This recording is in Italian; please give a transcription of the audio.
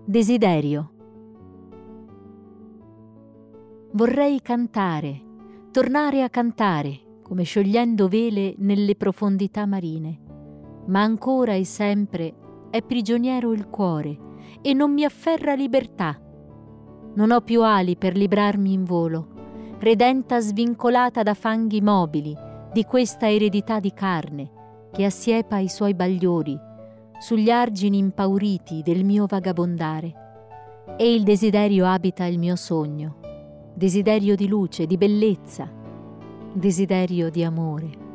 Desiderio. Vorrei cantare, tornare a cantare, come sciogliendo vele nelle profondità marine, ma ancora e sempre è prigioniero il cuore e non mi afferra libertà. Non ho più ali per librarmi in volo, redenta svincolata da fanghi mobili di questa eredità di carne che assiepa i suoi bagliori sugli argini impauriti del mio vagabondare. E il desiderio abita il mio sogno, desiderio di luce, di bellezza, desiderio di amore.